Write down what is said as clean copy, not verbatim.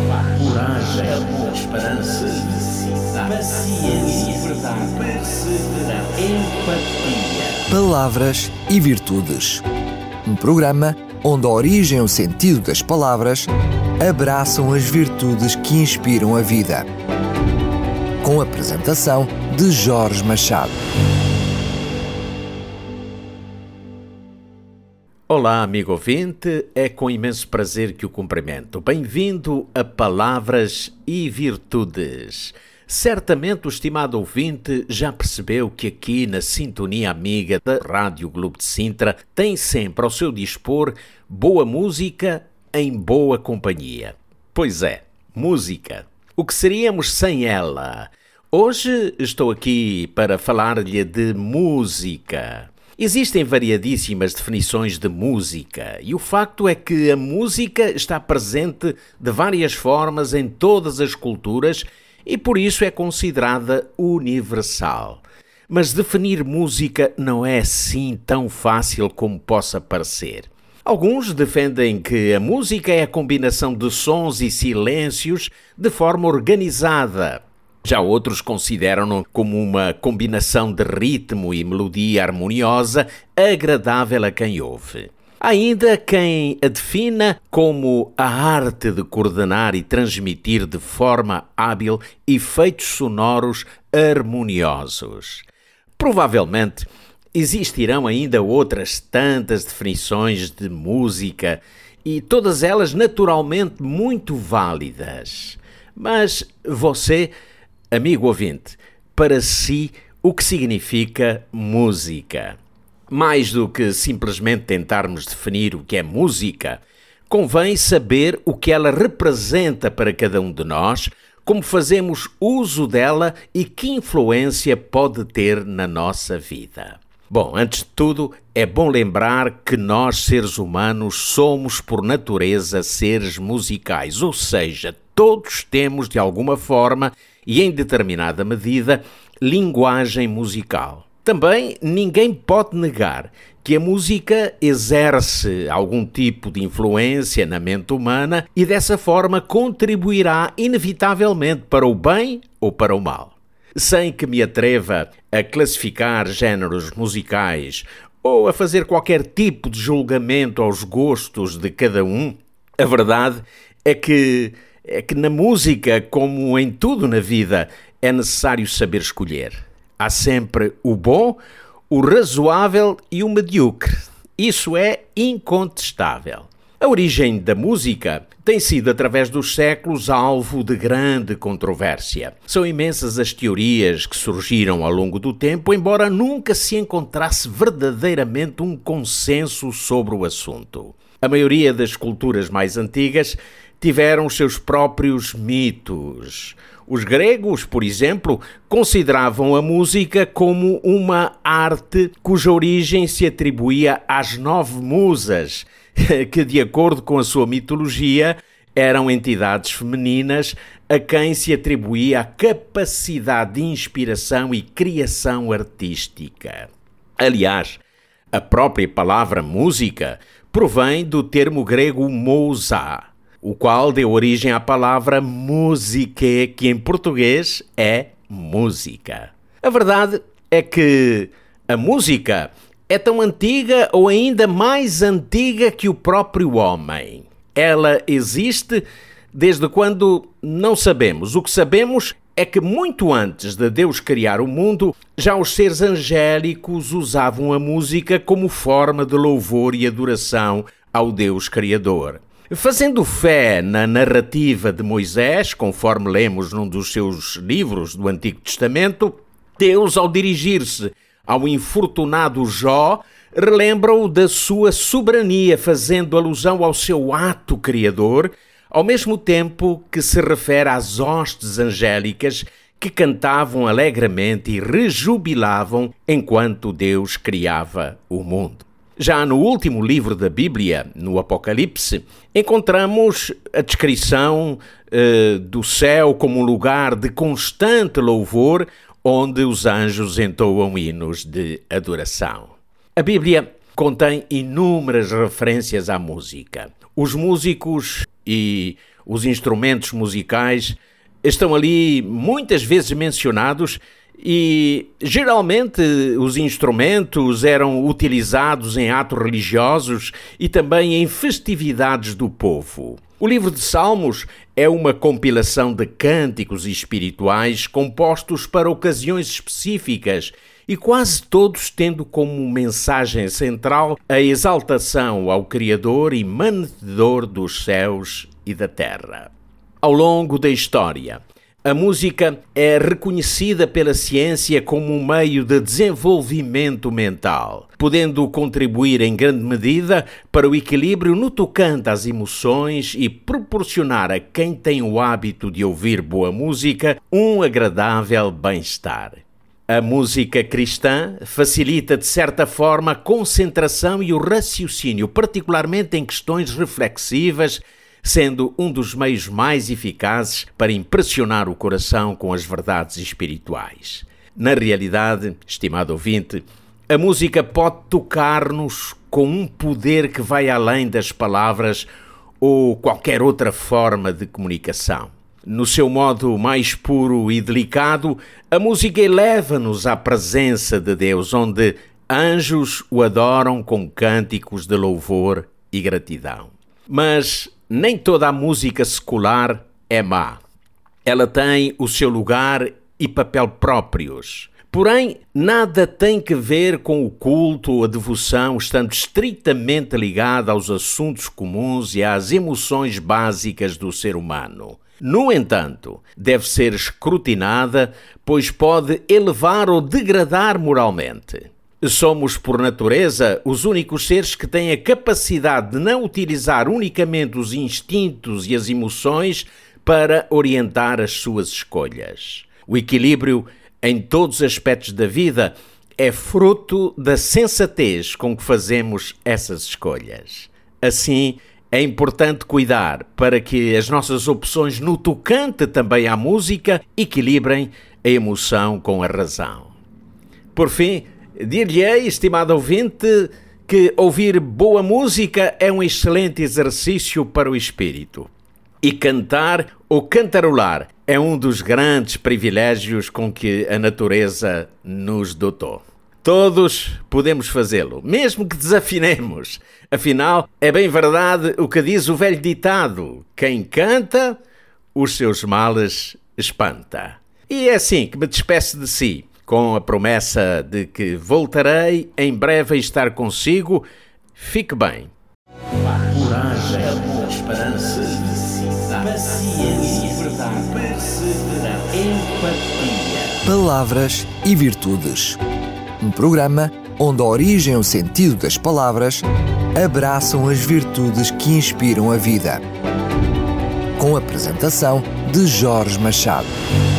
coragem, amor, esperança, felicidade, paciência, verdade, perseverança, empatia. Palavras e Virtudes. Um programa onde a origem e o sentido das palavras abraçam as virtudes que inspiram a vida. Com a apresentação de Jorge Machado. Olá, amigo ouvinte, é com imenso prazer que o cumprimento. Bem-vindo a Palavras e Virtudes. Certamente o estimado ouvinte já percebeu que aqui na sintonia amiga da Rádio Globo de Sintra tem sempre ao seu dispor boa música em boa companhia. Pois é, música. O que seríamos sem ela? Hoje estou aqui para falar-lhe de música. Existem variadíssimas definições de música e o facto é que a música está presente de várias formas em todas as culturas e por isso é considerada universal. Mas definir música não é assim tão fácil como possa parecer. Alguns defendem que a música é a combinação de sons e silêncios de forma organizada. Já outros consideram-no como uma combinação de ritmo e melodia harmoniosa, agradável a quem ouve. Há ainda quem a defina como a arte de coordenar e transmitir de forma hábil efeitos sonoros harmoniosos. Provavelmente existirão ainda outras tantas definições de música e todas elas naturalmente muito válidas. Mas você, amigo ouvinte, para si, o que significa música? Mais do que simplesmente tentarmos definir o que é música, convém saber o que ela representa para cada um de nós, como fazemos uso dela e que influência pode ter na nossa vida. Bom, antes de tudo, é bom lembrar que nós, seres humanos, somos por natureza seres musicais, ou seja, todos temos de alguma forma e em determinada medida linguagem musical. Também ninguém pode negar que a música exerce algum tipo de influência na mente humana e dessa forma contribuirá inevitavelmente para o bem ou para o mal. Sem que me atreva a classificar géneros musicais ou a fazer qualquer tipo de julgamento aos gostos de cada um, a verdade é que na música, como em tudo na vida, é necessário saber escolher. Há sempre o bom, o razoável e o medíocre. Isso é incontestável. A origem da música tem sido, através dos séculos, alvo de grande controvérsia. São imensas as teorias que surgiram ao longo do tempo, embora nunca se encontrasse verdadeiramente um consenso sobre o assunto. A maioria das culturas mais antigas tiveram os seus próprios mitos. Os gregos, por exemplo, consideravam a música como uma arte cuja origem se atribuía às 9 musas, que, de acordo com a sua mitologia, eram entidades femininas a quem se atribuía a capacidade de inspiração e criação artística. Aliás, a própria palavra música provém do termo grego mousa, o qual deu origem à palavra musique, que em português é música. A verdade é que a música é tão antiga ou ainda mais antiga que o próprio homem. Ela existe desde quando não sabemos. O que sabemos é que muito antes de Deus criar o mundo, já os seres angélicos usavam a música como forma de louvor e adoração ao Deus Criador. Fazendo fé na narrativa de Moisés, conforme lemos num dos seus livros do Antigo Testamento, Deus, ao dirigir-se ao infortunado Jó, relembra-o da sua soberania, fazendo alusão ao seu ato criador, ao mesmo tempo que se refere às hostes angélicas que cantavam alegremente e rejubilavam enquanto Deus criava o mundo. Já no último livro da Bíblia, no Apocalipse, encontramos a descrição do céu como um lugar de constante louvor, onde os anjos entoam hinos de adoração. A Bíblia contém inúmeras referências à música. Os músicos e Os instrumentos musicais estão ali muitas vezes mencionados e geralmente os instrumentos eram utilizados em atos religiosos e também em festividades do povo. O livro de Salmos é uma compilação de cânticos espirituais compostos para ocasiões específicas e quase todos tendo como mensagem central a exaltação ao Criador e mantenedor dos céus e da terra. Ao longo da história, a música é reconhecida pela ciência como um meio de desenvolvimento mental, podendo contribuir em grande medida para o equilíbrio no tocante às emoções e proporcionar a quem tem o hábito de ouvir boa música um agradável bem-estar. A música cristã facilita, de certa forma, a concentração e o raciocínio, particularmente em questões reflexivas, sendo um dos meios mais eficazes para impressionar o coração com as verdades espirituais. Na realidade, estimado ouvinte, a música pode tocar-nos com um poder que vai além das palavras ou qualquer outra forma de comunicação. No seu modo mais puro e delicado, a música eleva-nos à presença de Deus, onde anjos o adoram com cânticos de louvor e gratidão. Mas nem toda a música secular é má. Ela tem o seu lugar e papel próprios. Porém, nada tem que ver com o culto ou a devoção, estando estritamente ligada aos assuntos comuns e às emoções básicas do ser humano. No entanto, deve ser escrutinada, pois pode elevar ou degradar moralmente. Somos, por natureza, os únicos seres que têm a capacidade de não utilizar unicamente os instintos e as emoções para orientar as suas escolhas. O equilíbrio em todos os aspectos da vida é fruto da sensatez com que fazemos essas escolhas. Assim, é importante cuidar para que as nossas opções no tocante também à música equilibrem a emoção com a razão. Por fim, dir-lhe-ei, estimado ouvinte, que ouvir boa música é um excelente exercício para o espírito. E cantar ou cantarolar é um dos grandes privilégios com que a natureza nos dotou. Todos podemos fazê-lo, mesmo que desafinemos. Afinal, é bem verdade o que diz o velho ditado: quem canta, os seus males espanta. E é assim que me despeço de si, com a promessa de que voltarei em breve a estar consigo. Fique bem. Coragem, esperança, paciência, verdade, perseverança, empatia. Palavras e Virtudes. Um programa onde a origem e o sentido das palavras abraçam as virtudes que inspiram a vida. Com a apresentação de Jorge Machado.